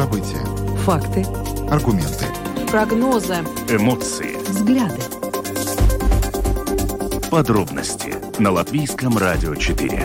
События. Факты. Аргументы. Прогнозы. Эмоции. Взгляды. Подробности на Латвийском радио 4.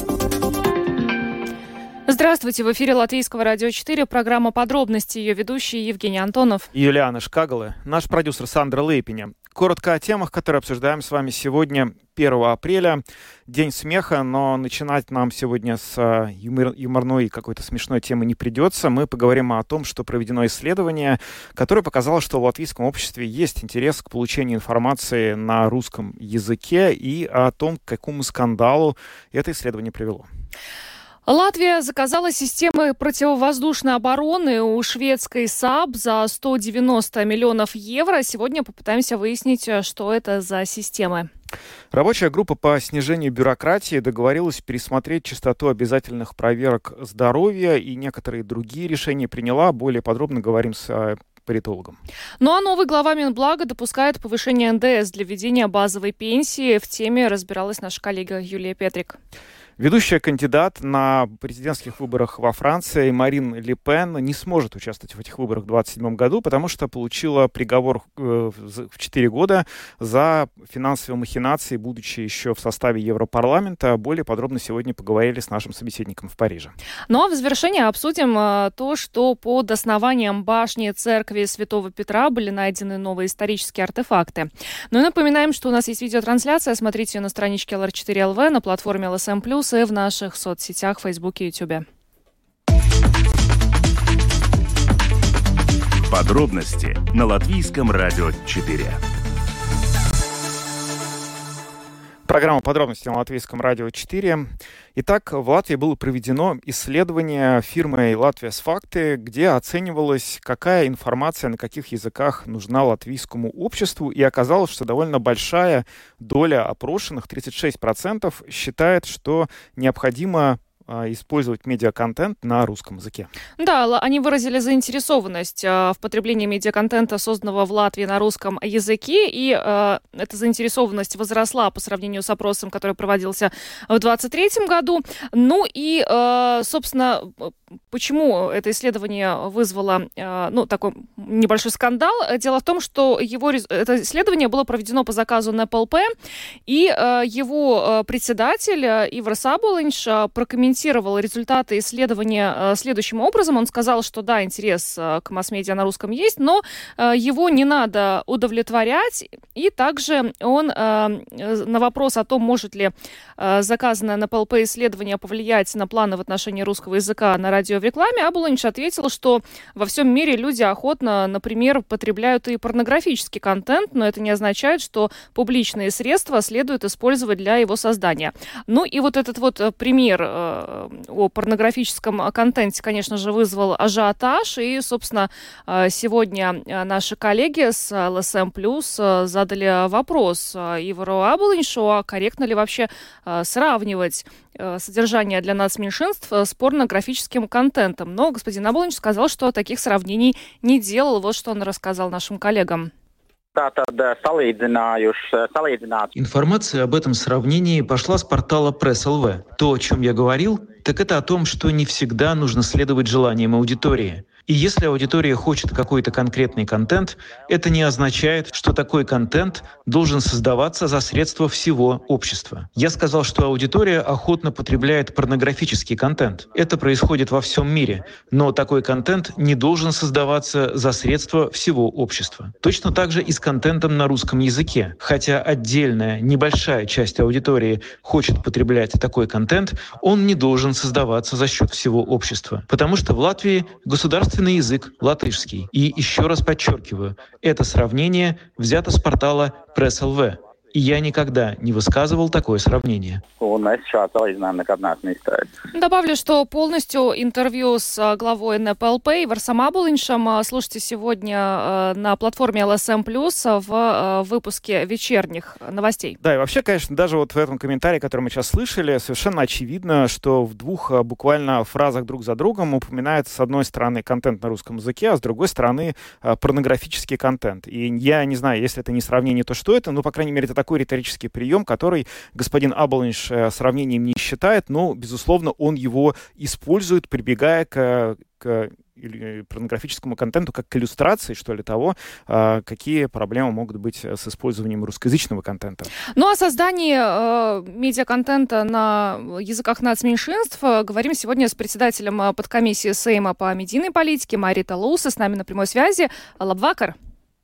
Здравствуйте, в эфире Латвийского радио 4, программа «Подробности», ее ведущий Евгений Антонов. Юлиана Шкагала, наш продюсер Сандра Лейпиня. Коротко о темах, которые обсуждаем с вами сегодня, 1 апреля, День смеха, но начинать нам сегодня с юморной какой-то смешной темы не придется. Мы поговорим о том, что проведено исследование, которое показало, что в латвийском обществе есть интерес к получению информации на русском языке, и о том, к какому скандалу это исследование привело. Латвия заказала системы противовоздушной обороны у шведской СААБ за 190 миллионов евро. Сегодня попытаемся выяснить, что это за системы. Рабочая группа по снижению бюрократии договорилась пересмотреть частоту обязательных проверок здоровья и некоторые другие решения приняла. Более подробно говорим с политологом. Ну а новый глава Минблага допускает повышение НДС для введения базовой пенсии. В теме разбиралась наша коллега Юлия Петрик. Ведущая кандидат на президентских выборах во Франции Марин Ле Пен не сможет участвовать в этих выборах в 2027 году, потому что получила приговор в 4 года за финансовые махинации, будучи еще в составе Европарламента. Более подробно сегодня поговорили с нашим собеседником в Париже. Ну а в завершение обсудим то, что под основанием башни церкви Святого Петра были найдены новые исторические артефакты. Ну и напоминаем, что у нас есть видеотрансляция. Смотрите ее на страничке LR4LV, на платформе LSM+, и в наших соцсетях, Фейсбуке и Ютубе. Подробности на Латвийском радио 4. Программа «Подробности» на Латвийском радио 4. Итак, в Латвии было проведено исследование фирмой «Латвияс Факты», где оценивалась, какая информация на каких языках нужна латвийскому обществу, и оказалось, что довольно большая доля опрошенных, 36%, считает, что необходимо использовать медиаконтент на русском языке. Да, они выразили заинтересованность в потреблении медиаконтента, созданного в Латвии на русском языке, и эта заинтересованность возросла по сравнению с опросом, который проводился в 2023 году. Ну и, собственно, почему это исследование вызвало такой небольшой скандал? Дело в том, что это исследование было проведено по заказу НПЛП, и его председатель Ивар Саболинш прокомментировал результаты исследования следующим образом. Он сказал, что да, интерес к масс-медиа на русском есть, но его не надо удовлетворять. И также он на вопрос о том, может ли заказанное на ПЛП исследование повлиять на планы в отношении русского языка на радио в рекламе, Абулинш ответил, что во всем мире люди охотно, например, потребляют и порнографический контент, но это не означает, что публичные средства следует использовать для его создания. Ну и вот этот вот пример о порнографическом контенте, конечно же, вызвал ажиотаж. И, собственно, сегодня наши коллеги с LSM+, задали вопрос Ивару Абулиншу, а корректно ли вообще сравнивать содержание для нацменьшинств с порнографическим контентом. Но господин Абулинш сказал, что таких сравнений не делал. Вот что он рассказал нашим коллегам. Информация об этом сравнении пошла с портала Пресс.ЛВ. То, о чем я говорил, так это о том, что не всегда нужно следовать желаниям аудитории. И если аудитория хочет какой-то конкретный контент, это не означает, что такой контент должен создаваться за средства всего общества. Я сказал, что аудитория охотно потребляет порнографический контент. Это происходит во всем мире, но такой контент не должен создаваться за средства всего общества. Точно так же и с контентом на русском языке. Хотя отдельная, небольшая часть аудитории хочет потреблять такой контент, он не должен создаваться за счет всего общества. Потому что в Латвии государственный язык латышский. И еще раз подчеркиваю, это сравнение взято с портала Пресс.ЛВ. И я никогда не высказывал такое сравнение. Добавлю, что полностью интервью с главой НПЛП Иварсом Абулиншем слушайте сегодня на платформе LSM+, в выпуске вечерних новостей. Да, и вообще, конечно, даже вот в этом комментарии, который мы сейчас слышали, совершенно очевидно, что в двух буквально фразах друг за другом упоминается, с одной стороны, контент на русском языке, а с другой стороны, порнографический контент. И я не знаю, если это не сравнение, то что это? Ну, по крайней мере, это такой риторический прием, который господин Абулинш сравнением не считает, но, безусловно, он его использует, прибегая к или порнографическому контенту как к иллюстрации, что ли, того, какие проблемы могут быть с использованием русскоязычного контента. Ну, о создании медиаконтента на языках нацменьшинств говорим сегодня с председателем подкомиссии Сейма по медийной политике Марита Луса. С нами на прямой связи. Лабвакар.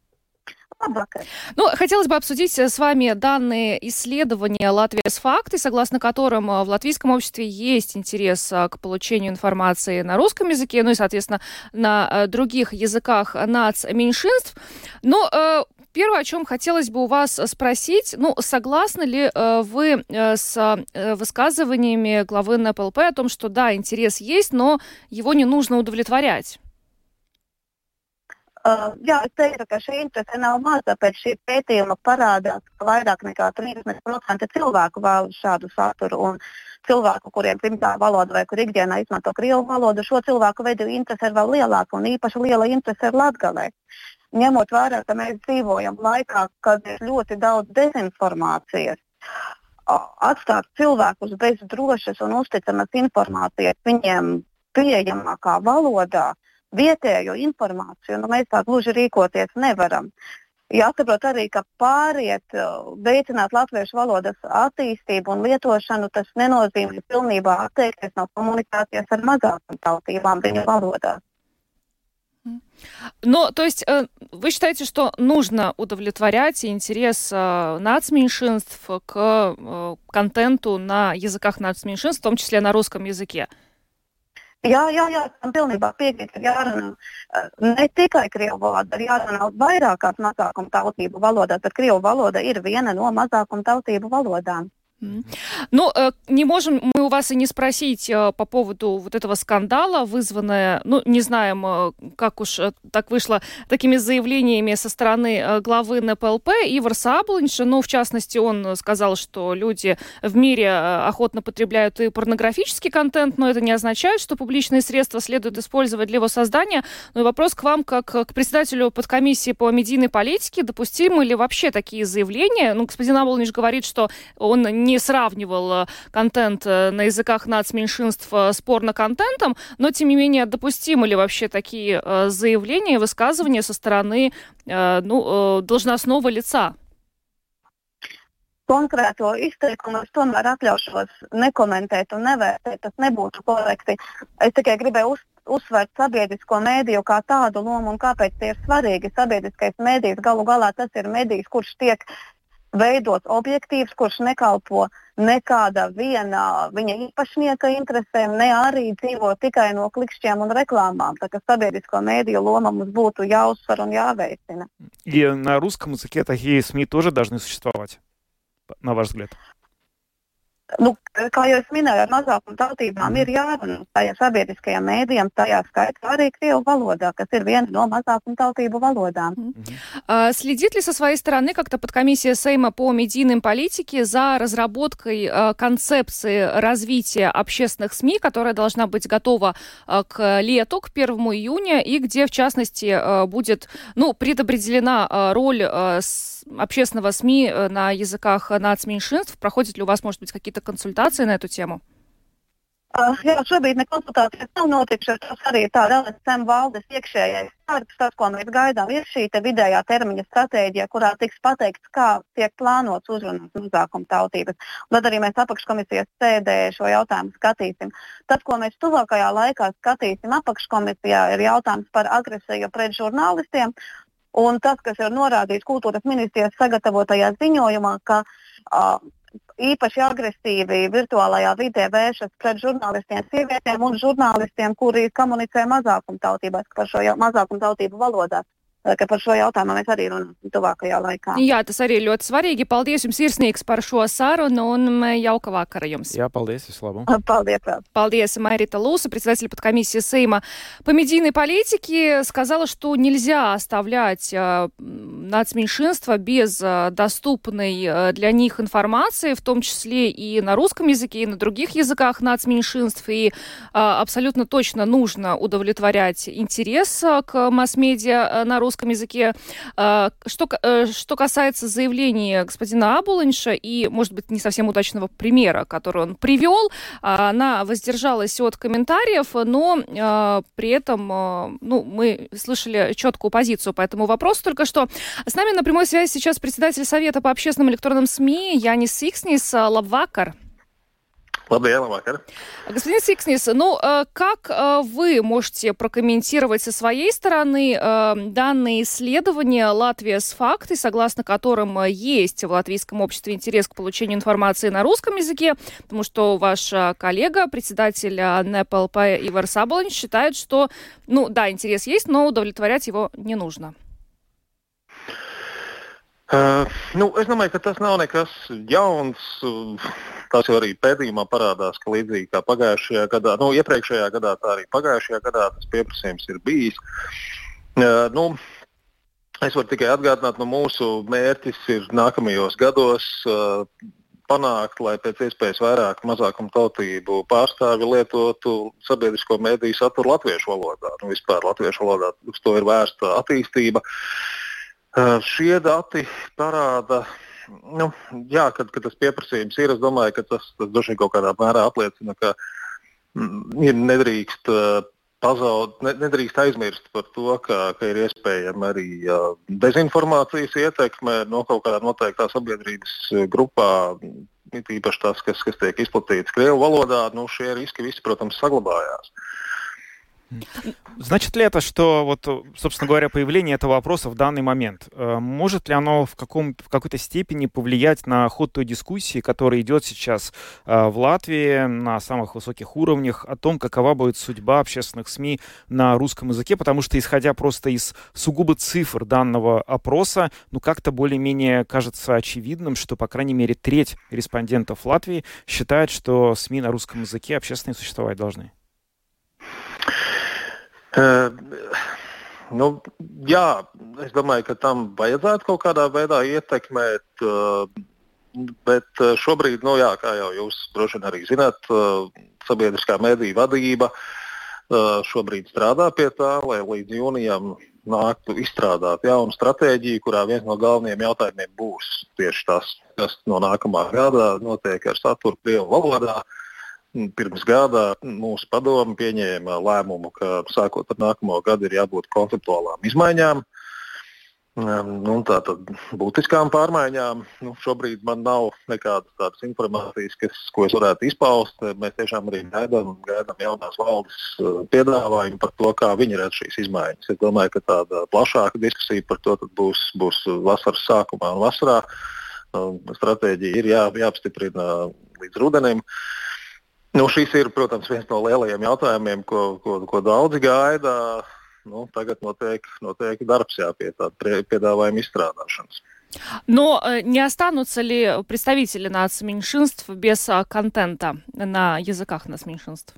Ну, хотелось бы обсудить с вами данные исследования «Латвия с факты», согласно которым в латвийском обществе есть интерес к получению информации на русском языке, ну и, соответственно, на других языках нацменьшинств. Но первое, о чем хотелось бы у вас спросить, ну, согласны ли вы с высказываниями главы НПЛП о том, что да, интерес есть, но его не нужно удовлетворять? Jā, es teiktu, ka šī interese nav maza. Pēc šī pētījuma parādās, ka vairāk nekā 30% cilvēku vēlas šādu saturu. Un cilvēku, kuriem dzimtā valoda vai kur ikdienā izmanto krievu valodu, šo cilvēku veidu interese ir vēl lielāka un īpaši liela interese ir latgalē. Ņemot vērā, ka mēs dzīvojam laikā, kad ir ļoti daudz dezinformācijas, atstāt cilvēkus bez drošas un uzticamas informācijas viņiem pieejamākā valodā, vietējo informāciju, nu mēs tā gluži rīkoties nevaram. Jāsaprot arī, ka veicināt latviešu valodas attīstību un lietošanu, tas nenozīmē pilnībā atteikties no komunikācijas ar mazākumtautībām viņu valodās. Ну, то есть вы считаете, что нужно удовлетворять интерес нацменьшинств к контенту на языках нацменьшинств, в том числе на русском языке? Jā, tam pilnībā piekrītu, ka jārunā ne tikai krievu valoda, ir jārunā vairākās mazākumtautību valodās, bet krievu valoda ir viena no mazākumtautību valodām. Ну, не можем мы у вас и не спросить по поводу вот этого скандала, вызванного, ну, не знаем, как уж так вышло, такими заявлениями со стороны главы НПЛП Ивар Саблинша. Ну, в частности, он сказал, что люди в мире охотно потребляют и порнографический контент, но это не означает, что публичные средства следует использовать для его создания. Ну и вопрос к вам, как к председателю подкомиссии по медийной политике. Допустимы ли вообще такие заявления? Ну, господин Саблинш говорит, что он не сравнивал контент на языках нацменьшинств с порноконтентом, но, тем не менее, допустимы ли вообще такие заявления, высказывания со стороны должностного лица? Konkrēto izteikumu es tomēr atļaušos nekomentēt un nevērtēt, tas nebūtu korekti. Es tikai gribēju uzsvērt sabiedrisko mēdīju kā tādu lomu un kāpēc tie ir svarīgi. Sabiedriskais mēdījis galu galā tas ir mēdījis, kurš tiek veidots objektīvs, kurš nekalpo nekāda viena viņa īpašnieka interesēm, ne arī dzīvo tikai no klikšķiem un reklāmām. Tā kā sabiedrisko mēdīju loma mums būtu jāuzsver un jāveicina. И на русском языке такие СМИ тоже должны существовать, на ваш взгляд? Nu, kā jau es minēju, ar mazākumtautībām ir jārunā tajā sabiedriskajām mēdījām, tajā skaitā arī krievu valodā, kas ir viena no mazākumtautību valodām. Следит ли со своей стороны как-то подкомиссия Сейма по медийной политике за разработкой концепции развития общественных СМИ, которая должна быть готова к лету, к 1 июня, и где, в частности, будет предопределена роль общественного СМИ на языках нацменьшинств? Проходят ли у вас, может быть, какие-то консультации на эту тему? Jā, šobrīd ne konsultācijas nav notikušas. Tas arī ir tāda LSM valdes iekšējais darbs, tas, ko mēs gaidām, ir šī vidējā termiņa stratēģija, kurā tiks pateikts, kā tiek plānots uzrunāt mazākumtautības. Un tad arī mēs apakškomisijas sēdē šo jautājumu skatīsim. Tas, ko mēs tuvākajā laikā skatīsim apakškomisijā, ir jautājums par agresiju pret žurnālistiem. Un tas, kas ir norādīts kultūras ministrijas sagatavotajā ziņojumā, ka īpaši agresīvi virtuālajā vidē vēršas pret žurnālistiem, sievietēm un žurnālistiem, kuri komunicē mazākumtautībās par šo mazākumtautību valodā. Ka par šo jautājumu mēs arī runāsim tuvākajā laikā. Jā, tas arī ir ļoti svarīgi. Paldies jums sirsnīgs par šo sarunu un jauka vakara jums. Jā, paldies, visu labu. Paldies. Paldies, Марита Луса, председатель подкомиссии Сейма по медийной политике, сказала, что нельзя оставлять нацменьшинства без доступной для них информации, в том числе и на русском языке, и на других языках нацменьшинств. И абсолютно точно нужно удовлетворять интерес к масс-медиа на русском русском языке. Что касается заявлений господина Абулинша и, может быть, не совсем удачного примера, который он привел, она воздержалась от комментариев, но при этом мы слышали четкую позицию по этому вопросу только что. С нами на прямой связи сейчас председатель Совета по общественным электронным СМИ Янис Сикснис. Лабвакар. Labvakar. Господин Сикснис, как вы можете прокомментировать со своей стороны данные исследования «Латвия с фактой», согласно которым есть в латвийском обществе интерес к получению информации на русском языке, потому что ваш коллега, председатель НПЛП Иварс Абулинш, считает, что, интерес есть, но удовлетворять его не нужно. Es domāju, ka tas nav nekas jauns. Tas jau arī pētījumā parādās, ka līdzīgi kā pagājušajā gadā, iepriekšējā gadā, tā arī pagājušajā gadā tas pieprasījums ir bijis. Es varu tikai atgādināt, mūsu mērķis ir nākamajos gados panākt, lai pēc iespējas vairāk mazākumtautību pārstāvi lietotu sabiedrisko mediju saturu latviešu valodā. Vispār latviešu valodā uz to ir vērsta attīstība. Šie dati parāda, kad tas pieprasījums ir, es domāju, ka tas droši vien kaut kādā mērā apliecina, ka nedrīkst aizmirst par to, ka ir iespējama arī dezinformācijas ietekme no kaut kādā noteiktā sabiedrības grupā, īpaši tas, kas tiek izplatīts krievu valodā, šie riski visi, protams, saglabājās. Значит ли это, что, собственно говоря, появление этого вопроса в данный момент, может ли оно в какой-то степени повлиять на ход той дискуссии, которая идет сейчас в Латвии на самых высоких уровнях, о том, какова будет судьба общественных СМИ на русском языке? Потому что, исходя просто из сугубо цифр данного опроса, как-то более-менее кажется очевидным, что, по крайней мере, треть респондентов Латвии считает, что СМИ на русском языке общественные существовать должны. Es domāju, ka tam vajadzētu kaut kādā veidā ietekmēt, bet šobrīd, kā jau jūs droši vien arī zināt, sabiedriskā mediju vadība šobrīd strādā pie tā, lai līdz jūnijam nāktu izstrādāt jaunu stratēģiju, kurā viens no galvenajiem jautājumiem būs tieši tas, kas no nākamā gada notiek ar saturu krievu valodā. Pirms gada mūsu padome pieņēma lēmumu, ka sākot ar nākamo gadu ir jābūt konceptuālām izmaiņām, tātad būtiskām pārmaiņām. Šobrīd man nav nekādas tādas informācijas, ko es varētu izpaust. Mēs tiešām arī gaidām jaunās valdes piedāvājumu par to, kā viņi redz šīs izmaiņas. Es domāju, ka tāda plašāka diskusija par to būs vasaras sākumā un vasarā. Stratēģija ir jāapstiprina līdz rudenim. Šis ir, protams, viens no lielajiem jautājumiem, ko daudzi gaida. Tagad notiek darbs pie tāda piedāvājuma izstrādāšanas. Но не останутся ли представители нацменьшинств без контента на языках нацменьшинств?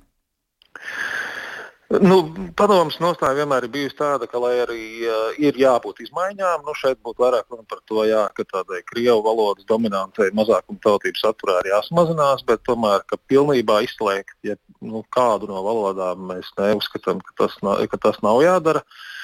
Padomes nostāja vienmēr ir bijusi tāda, ka, lai arī ir jābūt izmaiņām, šeit būtu vairāk runa par to, ka tādai krievu valodas dominantai mazākumtautību saturā ir jāsamazinās, bet tomēr, ka pilnībā izslēgt, kādu no valodām mēs neuzskatām, ka tas nav jādara.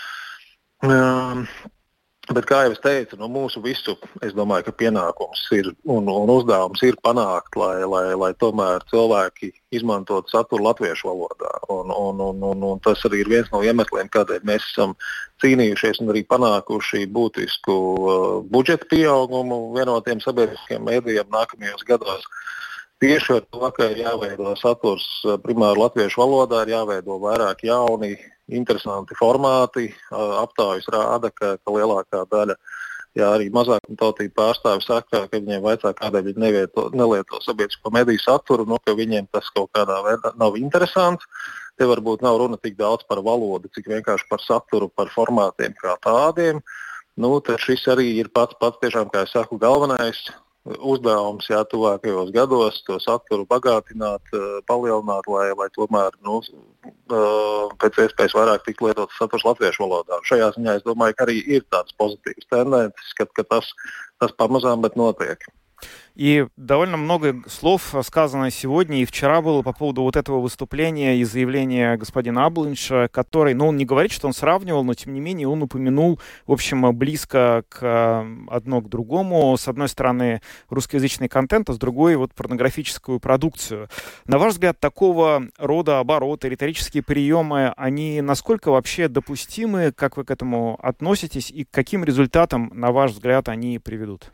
Bet, kā jau es teicu, mūsu visu, es domāju, ka pienākums ir un uzdevums ir panākt, lai tomēr cilvēki izmantotu saturu latviešu valodā. Un tas arī ir viens no iemesliem, kādēļ mēs esam cīnījušies un arī panākuši būtisku budžeta pieaugumu vienotiem sabiedriskiem mēdījiem nākamajos gados. Tieši ar to, ka ir jāveido saturs primāri latviešu valodā, ir jāveido vairāk jauni, interesanti formāti. Aptaujas rāda, ka lielākā daļa, arī mazākumtautību pārstāvi saka, ka viņiem vajadzētu, kādēļ viņi nelieto sabiedrisko mediju saturu, ka viņiem tas kaut kādā veidā nav interesants. Te varbūt nav runa tik daudz par valodu, cik vienkārši par saturu, par formātiem kā tādiem. Tad šis arī ir pats tiešām, kā es saku, galvenais uzdevums tuvākajos gados to saturu bagātināt, palielināt, lai tomēr pēc iespējas vairāk tiktu lietots saturs latviešu valodā. Šajā ziņā es domāju, ka arī ir tāds pozitīvs tendences, ka tas pamazām, bet notiek. И довольно много слов сказано сегодня и вчера было по поводу вот этого выступления и заявления господина Аблинша, который, он не говорит, что он сравнивал, но тем не менее он упомянул, в общем, близко одно к другому. С одной стороны русскоязычный контент, а с другой вот порнографическую продукцию. На ваш взгляд, такого рода обороты, риторические приемы, они насколько вообще допустимы, как вы к этому относитесь и к каким результатам, на ваш взгляд, они приведут?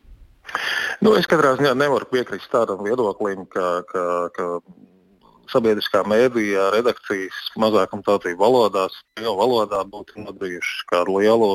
Es katrā ziņā nevaru piekrist tādam viedoklim, ka sabiedriskā mēdījā redakcijas mazākumtautību valodās, jau valodā būtu nodarījuši kādu lielu,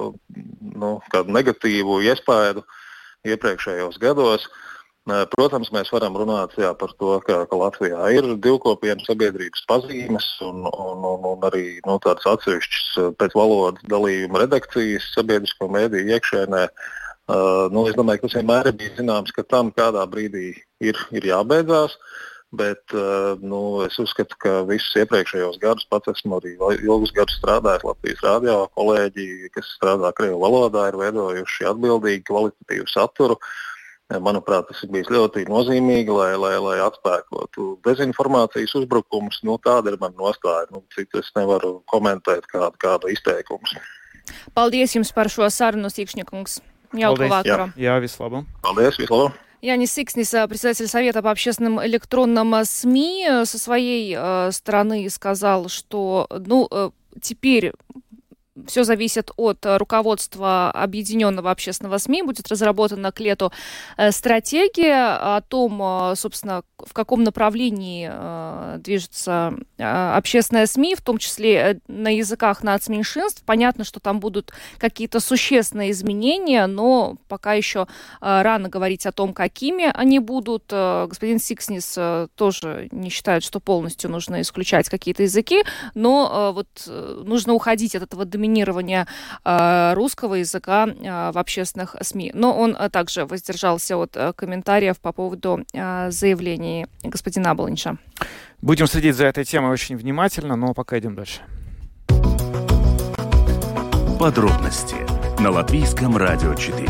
kādu negatīvu iespaidu iepriekšējos gados. Protams, mēs varam runāt par to, ka Latvijā ir divkopienu sabiedrības pazīmes un arī tādas atsevišķas pēc valodas dalījuma redakcijas sabiedrisko mēdīju iekšēnē. Es domāju, ka tas vienmēr ir bijis zināms, ka tam kādā brīdī ir jābeidzās, bet es uzskatu, ka visus iepriekšējos gadus pats esmu arī ilgus gadus strādājis Latvijas radio, kolēģi, kas strādā krievu valodā, ir veidojuši atbildīgi kvalitatīvu saturu. Manuprāt, tas ir bijis ļoti nozīmīgi, lai atspēkotu dezinformācijas uzbrukumus. Tāda ir mana nostāja. Citu es nevaru komentēt kādu izteikumus. Paldies jums par šo sarunu, Sīkšņakungs. Jauka vakara. Jā, vislabāk. Paldies, vislabāk. Янис Сикснис, председатель Совета по общественным электронным СМИ, со своей стороны сказал, что теперь все зависит от руководства Объединенного общественного СМИ. Будет разработана к лету стратегия о том, собственно, в каком направлении движется общественное СМИ, в том числе на языках нацменьшинств. Понятно, что там будут какие-то существенные изменения, но пока еще рано говорить о том, какими они будут. Господин Сикснис тоже не считает, что полностью нужно исключать какие-то языки, но нужно уходить от этого доминирования русского языка в общественных СМИ. Но он также воздержался от комментариев по поводу заявлений господина Аблинша. Будем следить за этой темой очень внимательно, но пока идем дальше. Подробности на Латвийском радио 4.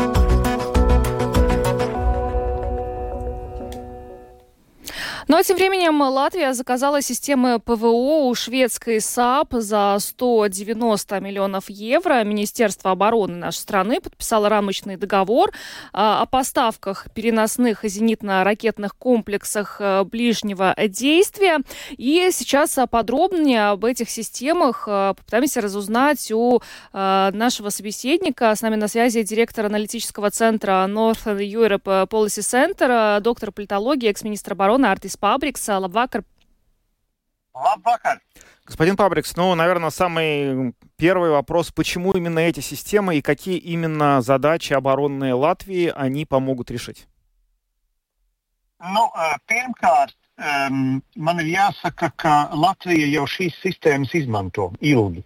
Ну а тем временем Латвия заказала системы ПВО у шведской СААБ за 190 миллионов евро. Министерство обороны нашей страны подписало рамочный договор о поставках переносных зенитно-ракетных комплексах ближнего действия. И сейчас подробнее об этих системах попытаемся разузнать у нашего собеседника. С нами на связи директор аналитического центра Northern Europe Policy Center, доктор политологии, экс-министр обороны Артис Пабрикс. Лабвакар. Господин Пабрикс, наверное, самый первый вопрос, почему именно эти системы и какие именно задачи оборонные Латвии они помогут решить? Pirmkārt, man ir jāsaka, ka Latvija jau šīs sistēmas izmanto ilgi.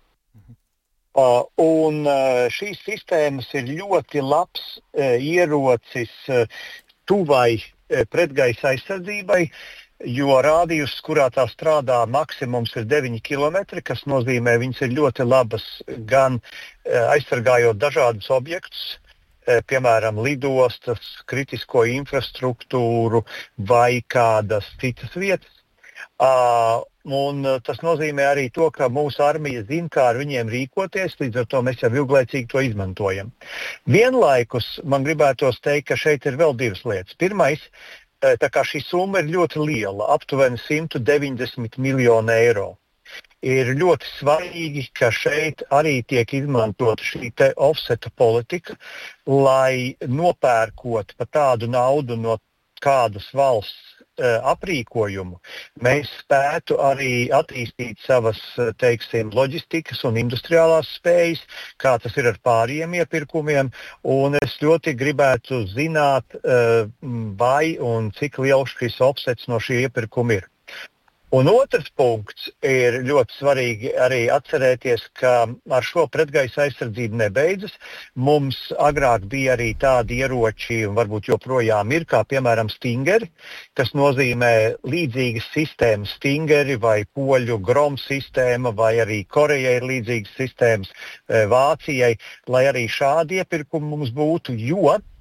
Un šīs sistēmas ir ļoti labs ierocis tuvai pretgaisa aizsardzībai, jo rādījus, kurā tā strādā, maksimums ir 9 km, kas nozīmē, viņas ir ļoti labas gan aizsargājot dažādus objektus, piemēram, lidostas, kritisko infrastruktūru vai kādas citas vietas. Un tas nozīmē arī to, ka mūsu armija zina, kā ar viņiem rīkoties, līdz ar to mēs jau ilglaicīgi to izmantojam. Vienlaikus man gribētos teikt, ka šeit ir vēl divas lietas. Pirmais, tā kā šī summa ir ļoti liela, aptuveni 190 miljonu eiro. Ir ļoti svarīgi, ka šeit arī tiek izmantota šī te offseta politika, lai nopērkot pa tādu naudu no kādas valsts aprīkojumu, mēs spētu arī attīstīt savas, loģistikas un industriālās spējas, kā tas ir ar pārējiem iepirkumiem, un es ļoti gribētu zināt, vai un cik liels šis offsets no šī iepirkuma ir. Un otrs punkts ir ļoti svarīgi arī atcerēties, ka ar šo pretgaisa aizsardzību nebeidzas. Mums agrāk bija arī tādi ieroči, un varbūt joprojām ir, kā piemēram Stingeri, kas nozīmē līdzīgas sistēmas Stingeri vai poļu Grom sistēma, vai arī Korejai ir līdzīgas sistēmas Vācijai, lai arī šādi iepirkumi mums būtu, jo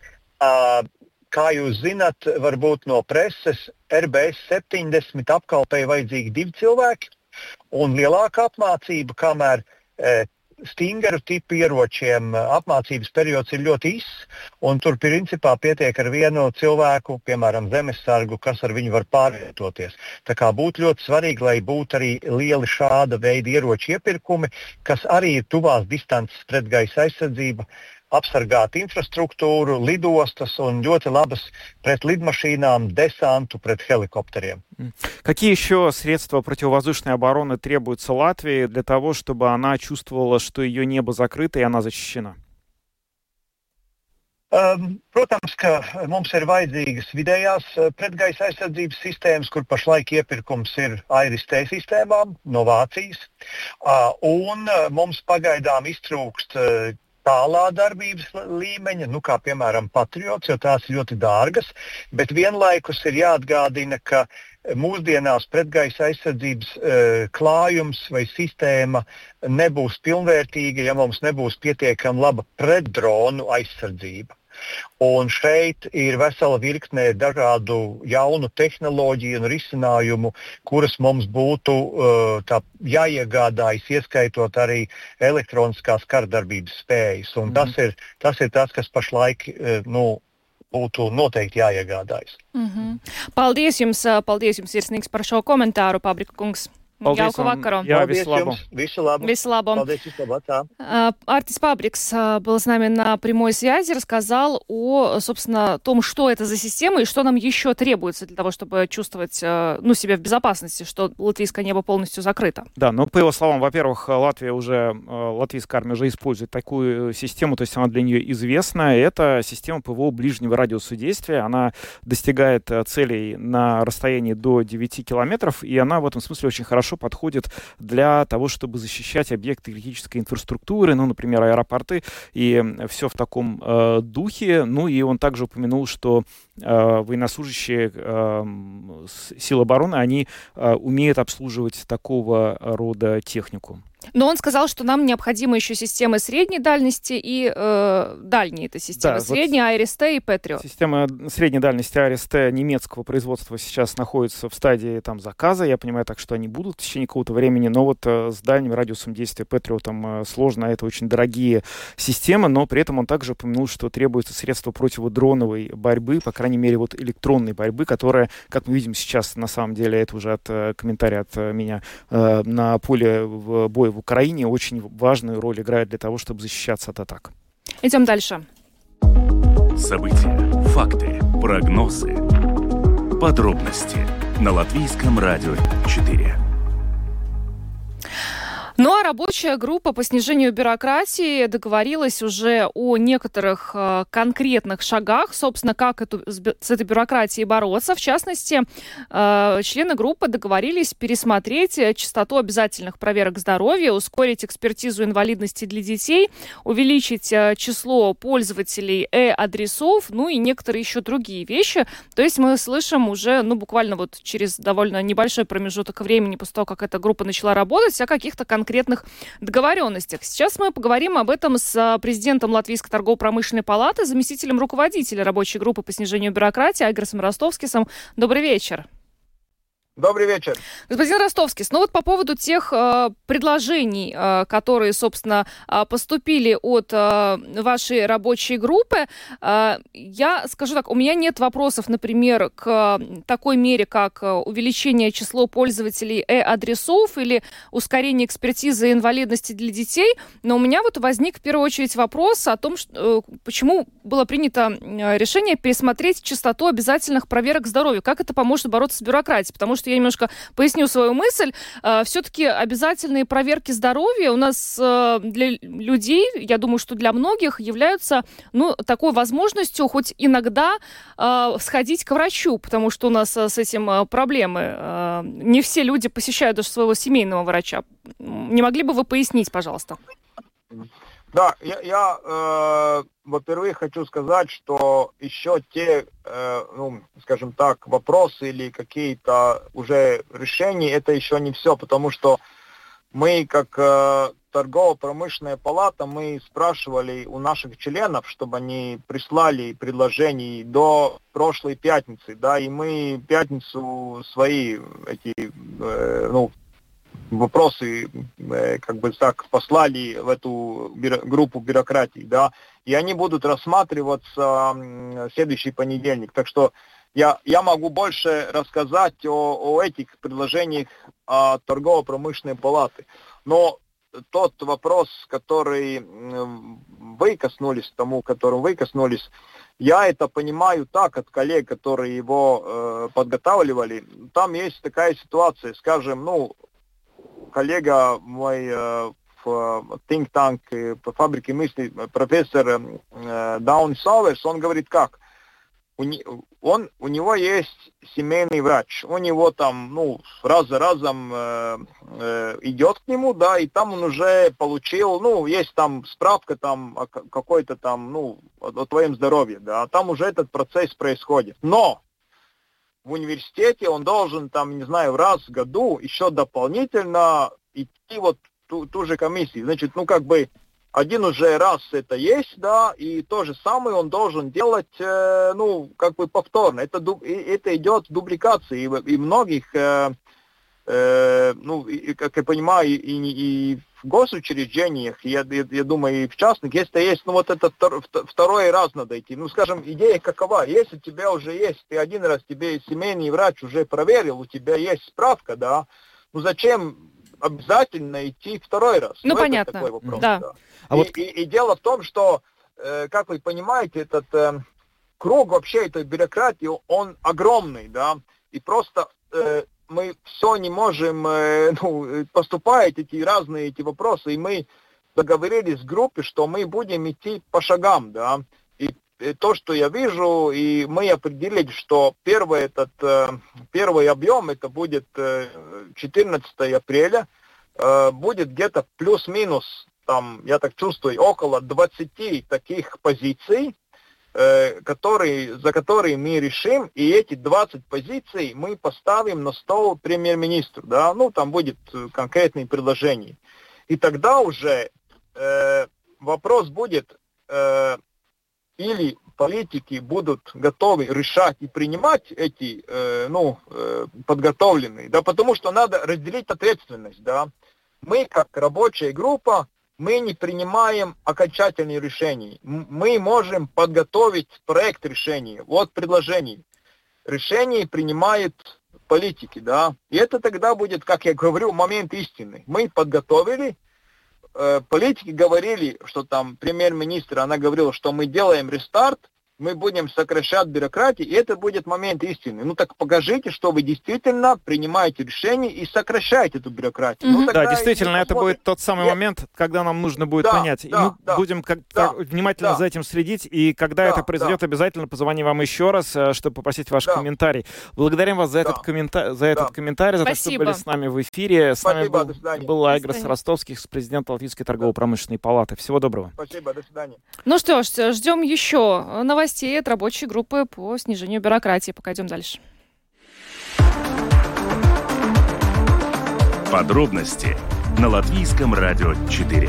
Kā jūs zināt, varbūt no preses RBS 70 apkalpei vajadzīgi 2 cilvēki un lielāka apmācība, kamēr Stingeru tipu ieročiem apmācības periods ir ļoti īss, un tur principā pietiek ar vienu cilvēku, piemēram, zemesargu, kas ar viņu var pārvietoties. Tā kā būtu ļoti svarīgi, lai būtu arī lieli šāda veida ieroču iepirkumi, kas arī ir tuvās distances pretgaisa aizsardzība, apsargāt infrastruktūru, lidostas un ļoti labas pret lidmašīnām, desantu, pret helikоптерiem. Какие еще средства противовоздушной обороны требуются Латвии для того, чтобы она чувствовала, что ее небо закрыто и она защищена? Protams, ka mums ir vajadzīgas vidējās pretgaisa aizsardzības sistēmas, kur pašlaik iepirkums ir AIRIS-T sistēmām no Vācijas. Un mums pagaidām iztrūkst tālā darbības līmeņa, kā piemēram Patriots, jo tās ir ļoti dārgas, bet vienlaikus ir jāatgādina, ka mūsdienās pretgaisa aizsardzības klājums vai sistēma nebūs pilnvērtīga, ja mums nebūs pietiekami laba pretdronu aizsardzība. Un šeit ir vesela virkne dažādu jaunu tehnoloģiju un risinājumu, kuras mums būtu jāiegādājas, ieskaitot arī elektroniskās kardarbības spējas. Un tas ir tas, kas pašlaik būtu noteikti jāiegādājas. Paldies jums sirsnīgs par šo komentāru, Pabrika kungs. Jauku vakaru. Visu labu. Paldies, visu labu. Артис Пабрикс был с нами на прямой связи, рассказал о, собственно, том, что это за система и что нам еще требуется для того, чтобы чувствовать себя в безопасности, что латвийское небо полностью закрыто. Да, но по его словам, во-первых, латвийская армия уже использует такую систему, то есть она для нее известна. Это система ПВО ближнего радиуса действия. Она достигает целей на расстоянии до 9 километров, и она в этом смысле очень хорошо подходит для того, чтобы защищать объекты критической инфраструктуры, например, аэропорты, и все в таком духе. И он также упомянул, что военнослужащие сил обороны, они умеют обслуживать такого рода технику. Но он сказал, что нам необходимы еще системы средней дальности и дальние это системы. Средняя AIRIS-T и Patriot. Система средней дальности AIRIS-T немецкого производства сейчас находится в стадии заказа. Я понимаю так, что они будут в течение какого-то времени, но с дальним радиусом действия Patriot сложно. Это очень дорогие системы, но при этом он также упомянул, что требуются средства противодроновой борьбы, по крайней мере электронной борьбы, которая, как мы видим сейчас, на самом деле, это уже от комментария от меня, на поле боя в Украине очень важную роль играет для того, чтобы защищаться от атак. Идем дальше. События, факты, прогнозы, подробности на Латвийском радио 4. А рабочая группа по снижению бюрократии договорилась уже о некоторых конкретных шагах, собственно, как с этой бюрократией бороться. В частности, члены группы договорились пересмотреть частоту обязательных проверок здоровья, ускорить экспертизу инвалидности для детей, увеличить число пользователей адресов, и некоторые еще другие вещи. То есть мы слышим уже, буквально через довольно небольшой промежуток времени после того, как эта группа начала работать, о каких-то конкретных договоренностях. Сейчас мы поговорим об этом с президентом Латвийской торгово-промышленной палаты, заместителем руководителя рабочей группы по снижению бюрократии Айгарсом Ростовскисом. Добрый вечер. Добрый вечер. Господин Ростовскис, по поводу тех предложений, которые, собственно, поступили от вашей рабочей группы, я скажу так, у меня нет вопросов, например, к такой мере, как увеличение числа пользователей адресов или ускорение экспертизы инвалидности для детей, но у меня возник в первую очередь вопрос о том, почему было принято решение пересмотреть частоту обязательных проверок здоровья. Как это поможет бороться с бюрократией? Потому что я немножко поясню свою мысль. Все-таки обязательные проверки здоровья у нас для людей, я думаю, что для многих являются такой возможностью хоть иногда сходить к врачу, потому что у нас с этим проблемы. Не все люди посещают даже своего семейного врача. Не могли бы вы пояснить, пожалуйста? Да, я во-первых, хочу сказать, что еще те, скажем так, вопросы или какие-то уже решения, это еще не все, потому что мы, как торгово-промышленная палата, мы спрашивали у наших членов, чтобы они прислали предложения до прошлой пятницы, да, и мы в пятницу свои эти, вопросы как бы так послали в эту группу бюрократии, да, и они будут рассматриваться в следующий понедельник. Так что я могу больше рассказать о этих предложениях торгово-промышленной палаты. Но тот вопрос, который вы коснулись, я это понимаю так от коллег, которые его подготавливали. Там есть такая ситуация, скажем, коллега мой в think tank по фабрике мысли, профессор Даун Сауэрс, он говорит как? У него есть семейный врач, у него там, раз за разом идет к нему, да, и там он уже получил, есть там справка там какой-то там, о твоем здоровье, да, там уже этот процесс происходит. Но в университете он должен там, не знаю, раз в году еще дополнительно идти вот ту же комиссию. Значит, один уже раз это есть, да, и то же самое он должен делать, повторно. Это идет дубликация, и многих, как я понимаю, и в госучреждениях, я думаю, и в частных, если есть, это второй раз надо идти. Скажем, идея какова? Если у тебя уже есть, ты один раз, тебе семейный врач уже проверил, у тебя есть справка, да, зачем обязательно идти второй раз? Понятно. Это такой вопрос, да. И дело в том, что, как вы понимаете, этот круг вообще этой бюрократии, он огромный, да, и просто мы все не можем поступать эти разные вопросы, и мы договорились в группе, что мы будем идти по шагам, да, и то, что я вижу, и мы определили, что первый объем, это будет 14 апреля, будет где-то плюс-минус, там, я так чувствую, около 20 таких позиций, за которые мы решим, и эти 20 позиций мы поставим на стол премьер-министру, да, там будет конкретные предложения. И тогда уже вопрос будет, или политики будут готовы решать и принимать эти, подготовленные, да, потому что надо разделить ответственность, да. Мы, как рабочая группа, мы не принимаем окончательные решения. Мы можем подготовить проект решения. Вот предложение. Решение принимают политики, да. И это тогда будет, как я говорю, момент истины. Мы подготовили, политики говорили, что там премьер-министр, она говорила, что мы делаем рестарт, мы будем сокращать бюрократию, и это будет момент истины. Так покажите, что вы действительно принимаете решение и сокращаете эту бюрократию. Да, действительно, это будет тот самый момент, когда нам нужно будет понять. И мы будем внимательно за этим следить, и когда это произойдет, обязательно позвоним вам еще раз, чтобы попросить ваш комментарий. Благодарим вас за этот комментарий, за то, что были с нами в эфире. С нами был Айгрос Ростовский, президент Латвийской торгово-промышленной палаты. Всего доброго. Спасибо, до свидания. Что ж, ждем еще новостей от рабочей группы по снижению бюрократии. Пока идем дальше. Подробности на Латвийском радио 4.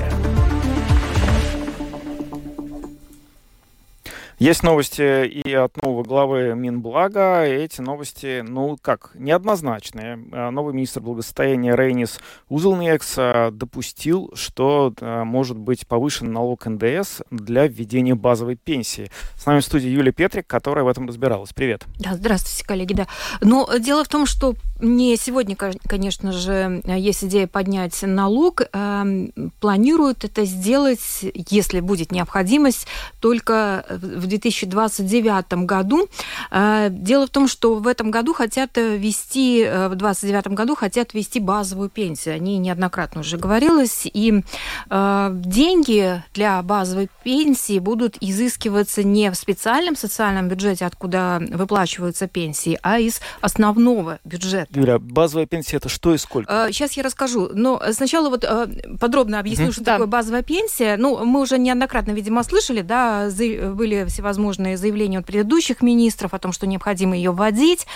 Есть новости и от нового главы Минблага. Эти новости, неоднозначные. Новый министр благосостояния Рейнис Узелниекс допустил, что может быть повышен налог НДС для введения базовой пенсии. С нами в студии Юлия Петрик, которая в этом разбиралась. Привет. Да, здравствуйте, коллеги. Да. Но дело в том, что не сегодня, конечно же, есть идея поднять налог. Планируют это сделать, если будет необходимость, только в 2029 году. Дело в том, что в этом году в 2029 году хотят ввести базовую пенсию. О ней неоднократно уже говорилось. И деньги для базовой пенсии будут изыскиваться не в специальном социальном бюджете, откуда выплачиваются пенсии, а из основного бюджета. Юля, базовая пенсия — это что и сколько? Сейчас я расскажу. Но сначала подробно объясню, что такое базовая пенсия. Мы уже неоднократно, видимо, слышали, да, были всевозможные заявления от предыдущих министров о том, что необходимо ее вводить.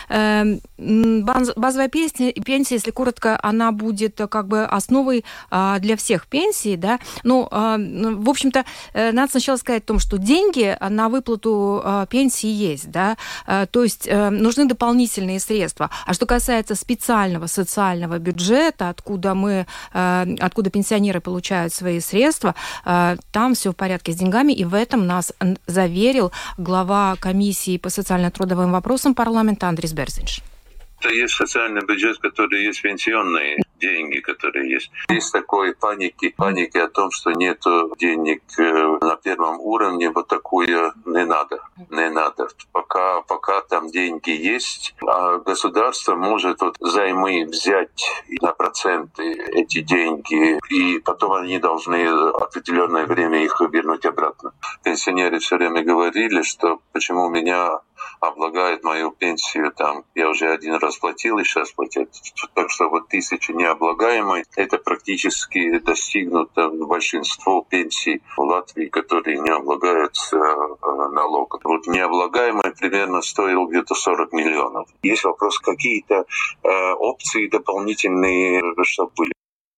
Базовая пенсия, если коротко, она будет как бы основой для всех пенсий, да. Ну, в общем-то, надо сначала сказать о том, что деньги на выплату пенсии есть, да, то есть нужны дополнительные средства. А что касается специального социального бюджета, откуда пенсионеры получают свои средства, там все в порядке с деньгами, и в этом нас заверил глава комиссии по социально-трудовым вопросам парламента Андрис Берзинш. Есть социальный бюджет, который есть пенсионные деньги, которые есть. Есть такой паники о том, что нет денег на первом уровне, вот такое не надо. Пока там деньги есть, а государство может займы взять на проценты эти деньги, и потом они должны определенное время их вернуть обратно. Пенсионеры все время говорили, что почему меня облагает мою пенсию, там, я уже один раз платил и сейчас платят. Так что 1000 необлагаемой, это практически достигнуто большинство пенсий в Латвии, которые не облагаются налогом. Необлагаемый примерно стоил где-то 40 миллионов. Есть вопрос, какие-то опции дополнительные, чтобы были.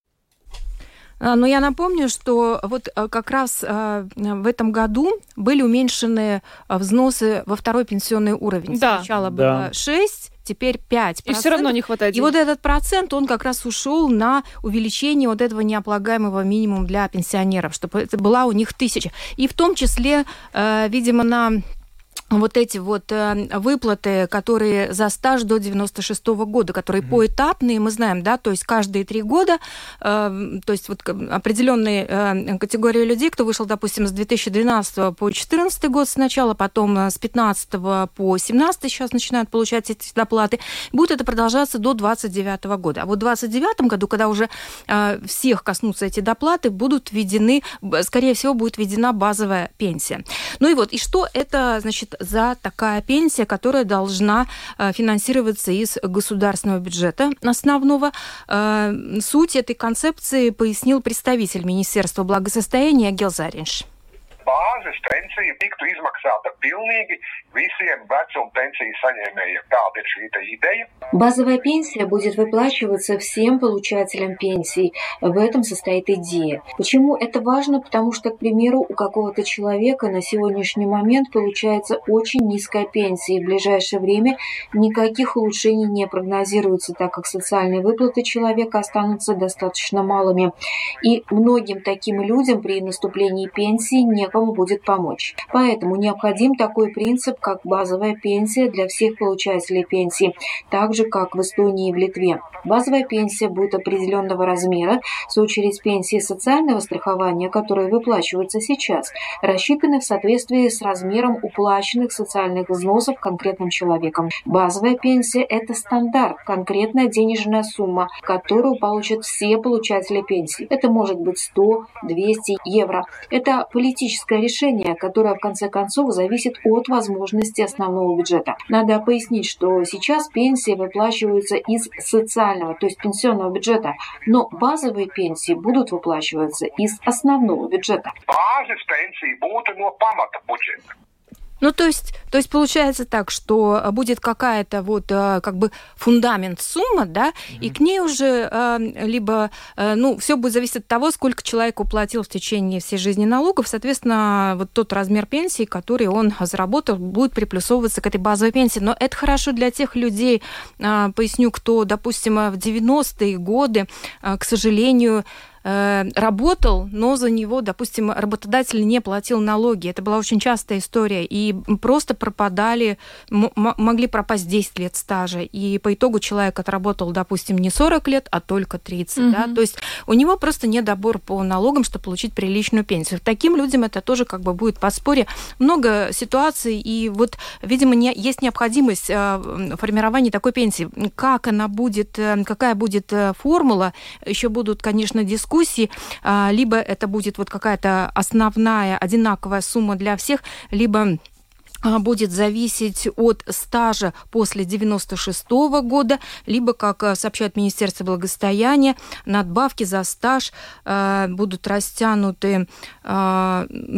Но я напомню, что вот как раз в этом году были уменьшены взносы во второй пенсионный уровень. Да. Сначала было 6, теперь 5%. И все равно не хватает. И вот этот процент, он как раз ушел на увеличение вот этого необлагаемого минимума для пенсионеров, чтобы это была у них 1000. И в том числе, видимо, на вот эти вот выплаты, которые за стаж до 96-го года, которые поэтапные, мы знаем, да, то есть каждые 3 года, то есть вот определенные категории людей, кто вышел, допустим, с 2012 по 2014 год сначала, потом с 2015 по 2017 сейчас начинают получать эти доплаты, будет это продолжаться до 2029 года. А вот в 2029 году, когда уже всех коснутся эти доплаты, будут введены, скорее всего, будет введена базовая пенсия. Ну и вот, и что это, значит, за такая пенсия, которая должна финансироваться из государственного бюджета основного. Суть этой концепции пояснил представитель Министерства благосостояния Гел Заринш. Bāzes pensija tiktu izmaksāta pilnīgi visiem vecuma pensiju saņēmējiem. Tāda ir šī ideja. Базовая пенсия будет выплачиваться всем получателям пенсий. В этом состоит идея. Почему это важно? Потому что, к примеру, у какого-то человека на сегодняшний момент получается очень низкая пенсия, и в ближайшее время никаких улучшений не прогнозируется, так как социальные выплаты человека останутся достаточно малыми. И многим таким людям при наступлении пенсии некому будет помочь. Поэтому необходим такой принцип, как базовая пенсия для всех получателей пенсии, так же, как в Эстонии и в Литве. Базовая пенсия будет определенного размера, в свою очередь пенсии социального страхования, которые выплачиваются сейчас, рассчитаны в соответствии с размером уплаченных социальных взносов конкретным человеком. Базовая пенсия – это стандарт, конкретная денежная сумма, которую получат все получатели пенсии. Это может быть 100, 200 евро. Это политическое решение, которое в конце концов зависит от возможности основного бюджета. Надо пояснить, что сейчас пенсии выплачиваются из социального, то есть пенсионного бюджета, но базовые пенсии будут выплачиваться из основного бюджета. Ну, то есть получается так, что будет какая-то вот как бы фундамент сумма, да, и к ней уже либо, все будет зависеть от того, сколько человек уплатил в течение всей жизни налогов, соответственно, вот тот размер пенсии, который он заработал, будет приплюсовываться к этой базовой пенсии. Но это хорошо для тех людей, поясню, кто, допустим, в 90-е годы, к сожалению, работал, но за него, допустим, работодатель не платил налоги. Это была очень частая история. И просто могли пропасть 10 лет стажа. И по итогу человек отработал, допустим, не 40 лет, а только 30. Да? То есть у него просто недобор по налогам, чтобы получить приличную пенсию. Таким людям это тоже как бы будет подспорье. Много ситуаций, и вот, видимо, есть необходимость формирования такой пенсии. Как она будет, какая будет формула, еще будут, конечно, дискуссии, либо это будет вот какая-то основная одинаковая сумма для всех, либо будет зависеть от стажа после 96-го года, либо, как сообщает Министерство благосостояния, надбавки за стаж будут растянуты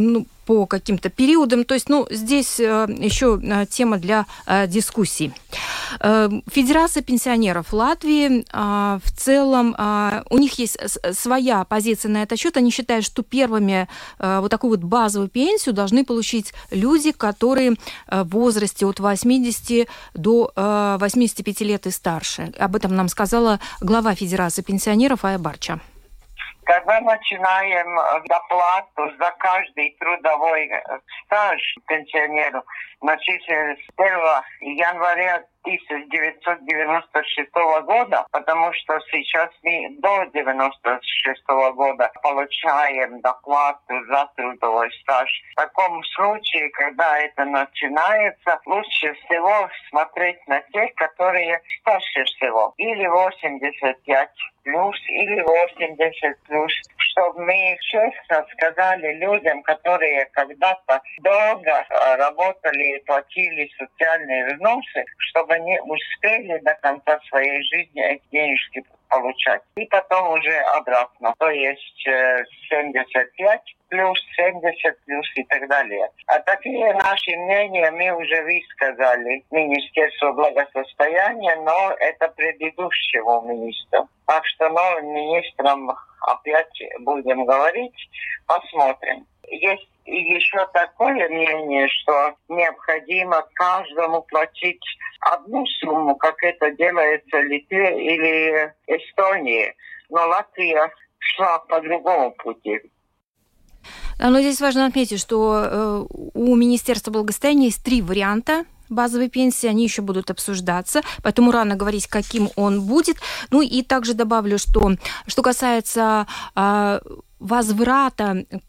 по каким-то периодам. То есть, здесь еще тема для дискуссий. Федерация пенсионеров Латвии в целом, у них есть своя позиция на этот счет. Они считают, что первыми вот такую вот базовую пенсию должны получить люди, которые в возрасте от 80 до 85 лет и старше. Об этом нам сказала глава Федерации пенсионеров Ая Барча. Когда начинаем доплату за каждый трудовой стаж пенсионеру начислили с 1 января 1996 года, потому что сейчас мы до 1996 года получаем доплату за трудовой стаж. В таком случае, когда это начинается, лучше всего смотреть на тех, которые старше всего. Или 85 плюс, или 80 плюс, чтобы мы честно сказали людям, которые когда-то долго работали и платили социальные взносы, чтобы они успели до конца своей жизни эти денежки получать. И потом уже обратно. То есть 75 плюс, 70 плюс и так далее. А такие наши мнения мы уже высказали Министерству благосостояния, но это предыдущего министра. Так что новым министрам опять будем говорить, посмотрим. Есть и еще такое мнение, что необходимо каждому платить одну сумму, как это делается в Литве или Эстонии. Но Латвия шла по другому пути. Но здесь важно отметить, что у Министерства благосостояния есть 3 варианта базовой пенсии, они еще будут обсуждаться, поэтому рано говорить, каким он будет. Ну и также добавлю, что касается возврата к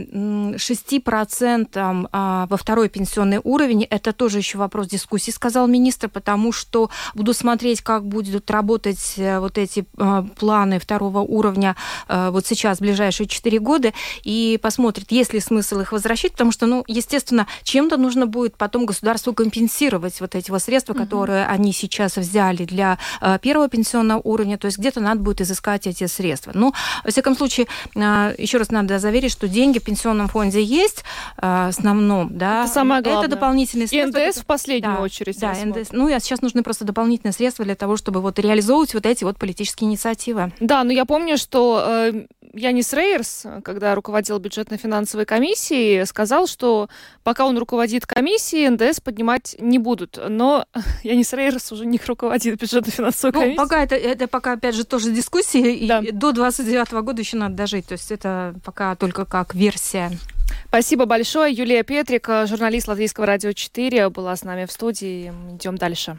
6% во второй пенсионный уровень, это тоже еще вопрос дискуссии, сказал министр, потому что буду смотреть, как будут работать вот эти планы второго уровня вот сейчас, в ближайшие 4 года, и посмотрит, есть ли смысл их возвращать, потому что, естественно, чем-то нужно будет потом государству компенсировать вот эти вот средства, которые они сейчас взяли для первого пенсионного уровня, то есть где-то надо будет изыскать эти средства. Во всяком случае, еще раз надо заверить, что деньги в пенсионном фонде есть в основном, да. Это самое главное. Это дополнительные средства. И НДС в последнюю очередь. Да, НДС. А сейчас нужны просто дополнительные средства для того, чтобы реализовывать вот эти политические инициативы. Да, но я помню, что Янис Рейерс, когда руководил бюджетно-финансовой комиссией, сказал, что пока он руководит комиссией, НДС поднимать не будут. Но Янис Рейерс уже не руководит бюджетно-финансовой комиссией. Пока это пока, опять же, тоже дискуссии, да. И до 29 года еще надо дожить. То есть это пока только как версия. Спасибо большое. Юлия Петрик, журналист Латвийского радио 4, была с нами в студии. Идем дальше.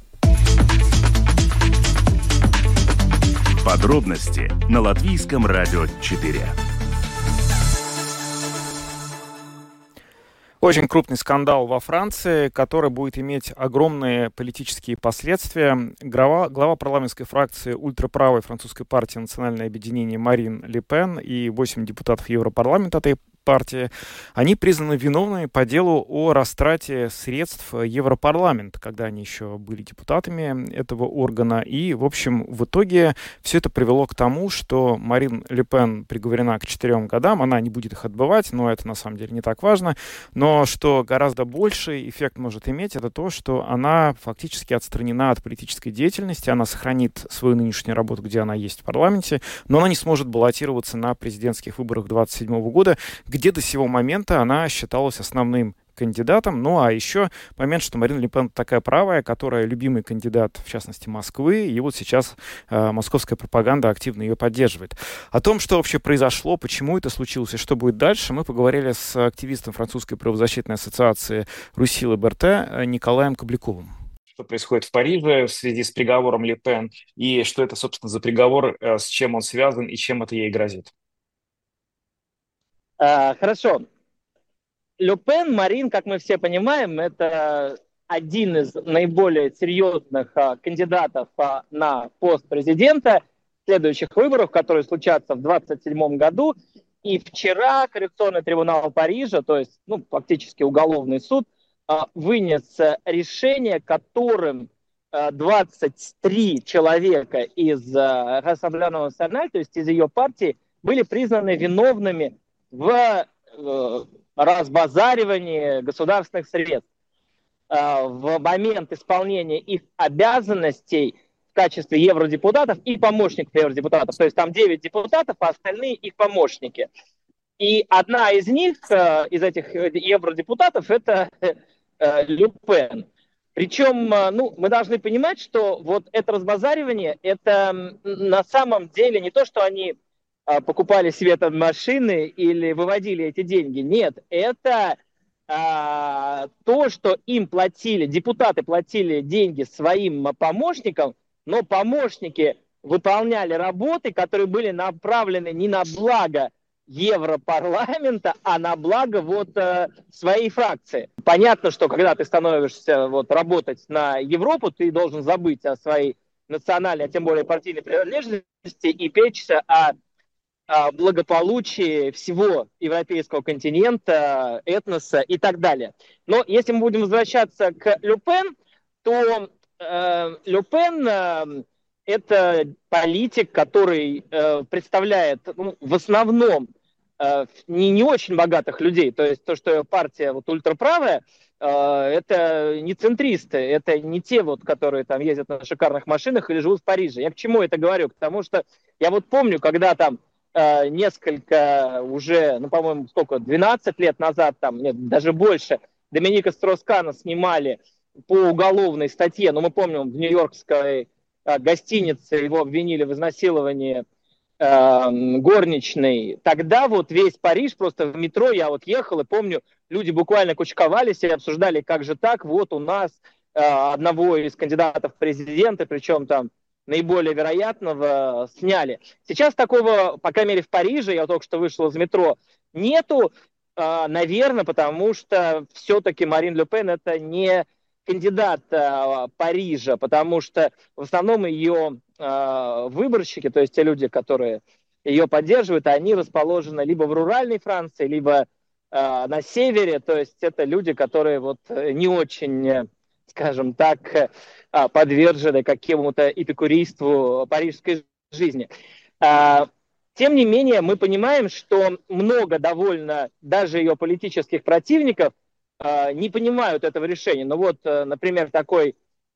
Подробности на Латвийском радио 4. Очень крупный скандал во Франции, который будет иметь огромные политические последствия. Глава парламентской фракции ультраправой французской партии «Национальное объединение» Марин Ле Пен и 8 депутатов Европарламента этой партии, они признаны виновными по делу о растрате средств Европарламента, когда они еще были депутатами этого органа. И, в общем, в итоге все это привело к тому, что Марин Ле Пен приговорена к 4 годам. Она не будет их отбывать, но это на самом деле не так важно. Но что гораздо больший эффект может иметь, это то, что она фактически отстранена от политической деятельности. Она сохранит свою нынешнюю работу, где она есть в парламенте, но она не сможет баллотироваться на президентских выборах 2027 года, где до сего момента она считалась основным кандидатом. Ну, а еще момент, что Марин Ле Пен такая правая, которая любимый кандидат, в частности, Москвы, и вот сейчас московская пропаганда активно ее поддерживает. О том, что вообще произошло, почему это случилось и что будет дальше, мы поговорили с активистом французской правозащитной ассоциации «Руси Либерте» Николаем Кобляковым. Что происходит в Париже в связи с приговором Ле Пен, и что это, собственно, за приговор, с чем он связан и чем это ей грозит? Хорошо. Ле Пен, Марин, как мы все понимаем, это один из наиболее серьезных кандидатов на пост президента следующих выборов, которые случатся в 2027 году. И вчера Коррекционный трибунал Парижа, то есть фактически уголовный суд, вынес решение, которым 23 человека из Рассамблея националь, то есть из ее партии, были признаны виновными в разбазаривании государственных средств. В момент исполнения их обязанностей в качестве евродепутатов и помощников евродепутатов. То есть там 9 депутатов, а остальные их помощники. И одна из них, из этих евродепутатов, это Ле Пен. Причем, мы должны понимать, что вот это разбазаривание, это на самом деле не то, что они покупали себе там машины или выводили эти деньги. Нет, это то, что им платили, депутаты платили деньги своим помощникам, но помощники выполняли работы, которые были направлены не на благо Европарламента, а на благо своей фракции. Понятно, что когда ты становишься работать на Европу, ты должен забыть о своей национальной, а тем более партийной принадлежности и печься о благополучии всего европейского континента, этноса и так далее. Но если мы будем возвращаться к Ле Пен, то Ле Пен это политик, который представляет в основном не очень богатых людей. То есть то, что ее партия ультраправая, это не центристы, это не те, которые там ездят на шикарных машинах или живут в Париже. Я к чему это говорю? Потому что я помню, когда там несколько уже, по-моему, 12 лет назад, нет, даже больше, Доминика Строс-Кана снимали по уголовной статье, мы помним, в нью-йоркской гостинице его обвинили в изнасиловании горничной. Тогда весь Париж, просто в метро я ехал и помню, люди буквально кучковались и обсуждали, как же так, у нас одного из кандидатов в президенты, причем там наиболее вероятного, сняли. Сейчас такого, по крайней мере, в Париже, я только что вышел из метро, нету, наверное, потому что все-таки Марин Ле Пен это не кандидат Парижа, потому что в основном ее выборщики, то есть те люди, которые ее поддерживают, они расположены либо в руральной Франции, либо на севере, то есть это люди, которые не очень, скажем так, подвержены какому-то эпикурейству парижской жизни. Тем не менее, мы понимаем, что много довольно даже ее политических противников не понимают этого решения. Например, такой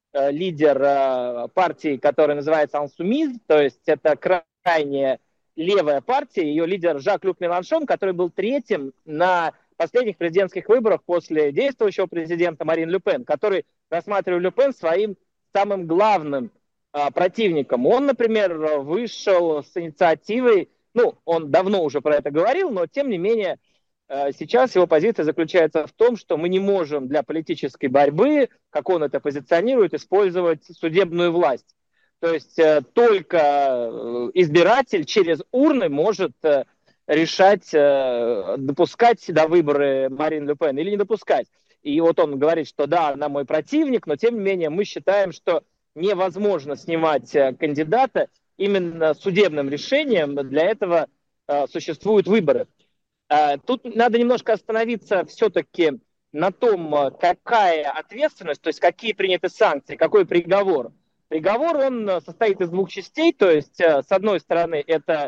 лидер партии, который называется «Ансумиз», то есть это крайняя левая партия, ее лидер Жак-Люк Меланшон, который был третьим на последних президентских выборах после действующего президента Марин Ле Пен, который рассматривал Ле Пен своим самым главным противником. Он, например, вышел с инициативой, он давно уже про это говорил, но тем не менее сейчас его позиция заключается в том, что мы не можем для политической борьбы, как он это позиционирует, использовать судебную власть. То есть только избиратель через урны может решать, допускать до выбора Марин Ле Пен или не допускать. И он говорит, что да, она мой противник, но тем не менее мы считаем, что невозможно снимать кандидата именно судебным решением. Для этого существуют выборы. Тут надо немножко остановиться все-таки на том, какая ответственность, то есть какие приняты санкции, какой приговор. Приговор, он состоит из двух частей, то есть с одной стороны это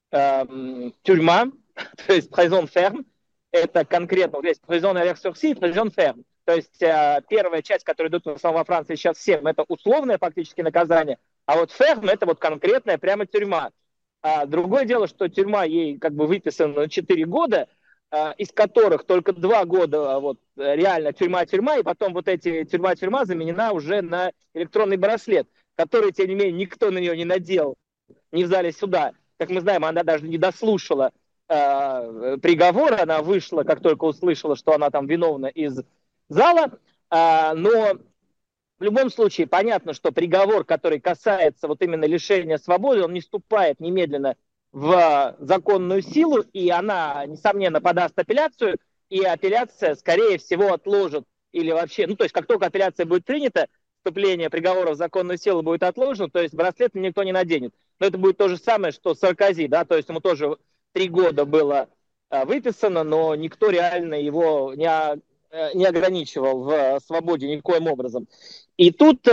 тюрьма, то есть prison ferme, это конкретно, здесь prison avec sursis, prison ferme. То есть первая часть, которая идет в основном во Франции сейчас всем, это условное фактически наказание, а ferme это конкретная прямо тюрьма. Другое дело, что тюрьма ей выписана на 4 года, из которых только 2 года реально тюрьма-тюрьма, и потом эти тюрьма-тюрьма заменена уже на электронный браслет, который, тем не менее, никто на нее не надел, не в зале суда. Как мы знаем, она даже не дослушала приговор, она вышла, как только услышала, что она там виновна, из зала, но в любом случае понятно, что приговор, который касается именно лишения свободы, он не вступает немедленно в законную силу, и она, несомненно, подаст апелляцию, и апелляция, скорее всего, отложит, или вообще, то есть как только апелляция будет принята, вступление приговора в законную силу будет отложено, то есть браслет никто не наденет. Но это будет то же самое, что Саркози, да, то есть ему тоже 3 года было выписано, но никто реально его не ограничивал в свободе никоим образом. И тут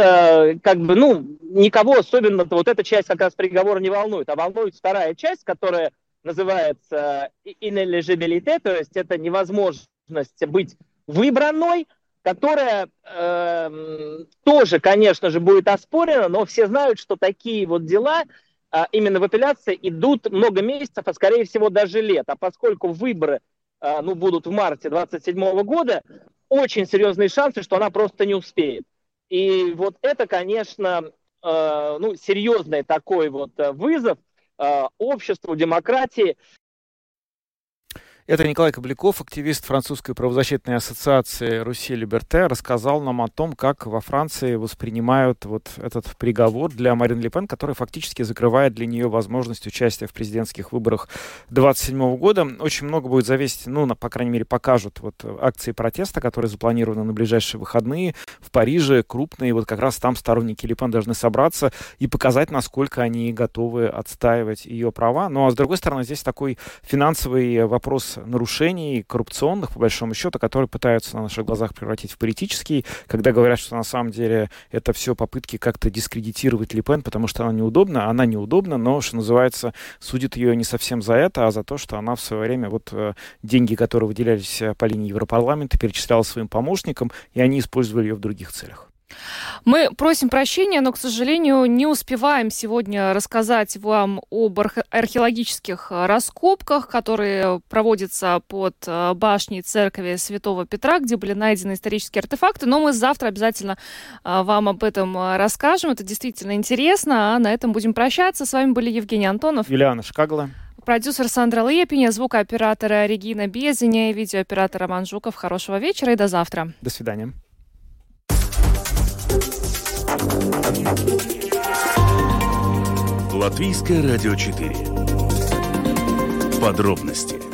никого особенно эта часть как раз приговора не волнует, а волнует вторая часть, которая называется ineligibility, то есть это невозможность быть выбранной, которая тоже, конечно же, будет оспорена, но все знают, что такие вот дела именно в апелляции идут много месяцев, а скорее всего даже лет. А поскольку выборы будут в марте 2027 года, очень серьезные шансы, что она просто не успеет. И вот это, конечно, серьезный такой вот вызов обществу, демократии. Это Николай Кобляков, активист французской правозащитной ассоциации «Руси Либерте», рассказал нам о том, как во Франции воспринимают вот этот приговор для Марин Ле Пен, который фактически закрывает для нее возможность участия в президентских выборах 2027 года. Очень много будет зависеть, по крайней мере, покажут вот акции протеста, которые запланированы на ближайшие выходные в Париже, крупные. Вот как раз там сторонники Ле Пен должны собраться и показать, насколько они готовы отстаивать ее права. Ну а с другой стороны, здесь такой финансовый вопрос нарушений коррупционных, по большому счету, которые пытаются на наших глазах превратить в политический, когда говорят, что на самом деле это все попытки как-то дискредитировать Ле Пен, потому что она неудобна, но, что называется, судят ее не совсем за это, а за то, что она в свое время деньги, которые выделялись по линии Европарламента, перечисляла своим помощникам, и они использовали ее в других целях. Мы просим прощения, но, к сожалению, не успеваем сегодня рассказать вам об археологических раскопках, которые проводятся под башней церкви Святого Петра, где были найдены исторические артефакты, но мы завтра обязательно вам об этом расскажем. Это действительно интересно, а на этом будем прощаться. С вами были Евгений Антонов, Юлиана Шкагла, продюсер Сандра Лепиня, звукооператора Регина Безеня и видеооператор Роман Жуков. Хорошего вечера и до завтра. До свидания. Латвийское радио 4. Подробности